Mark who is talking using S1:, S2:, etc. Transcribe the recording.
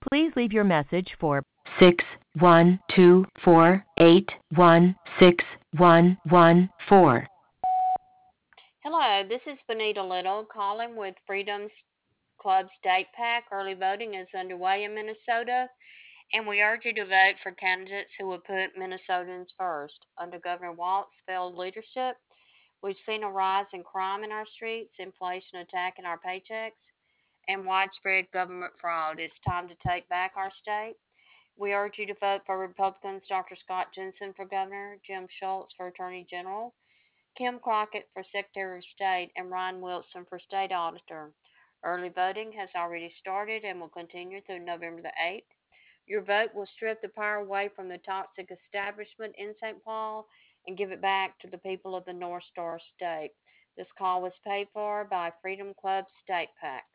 S1: Please leave your message for 61248161114.
S2: Hello, this is Benita Little calling with Freedom Club State PAC. Early voting is underway in Minnesota, and we urge you to vote for candidates who will put Minnesotans first. Under Governor Walt's failed leadership, we've seen a rise in crime in our streets, inflation attacking our paychecks, and widespread government fraud. It's time to take back our state. We urge you to vote for Republicans Dr. Scott Jensen for governor, Jim Schultz for attorney general, Kim Crockett for Secretary of State, and Ryan Wilson for State Auditor. Early voting has already started and will continue through November the 8th. Your vote will strip the power away from the toxic establishment in St. Paul and give it back to the people of the North Star State. This call was paid for by Freedom Club State PAC.